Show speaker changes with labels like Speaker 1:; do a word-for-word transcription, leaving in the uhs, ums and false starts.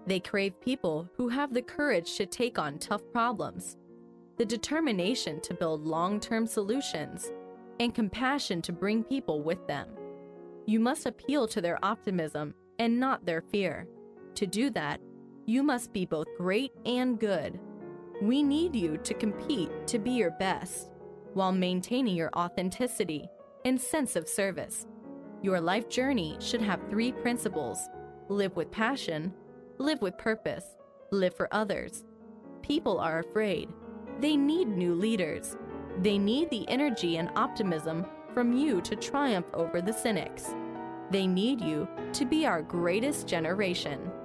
Speaker 1: They crave people who have the courage to take on tough problems, the determination to build long-term solutions, and compassion to bring people with them. You must appeal to their optimism and not their fear. To do that, you must be both great and good. We need you to compete to be your best, while maintaining your authenticity and sense of service. Your life journey should have three principles: live with passion, live with purpose, live for others. People are afraid. They need new leaders. They need the energy and optimism from you to triumph over the cynics. They need you to be our greatest generation.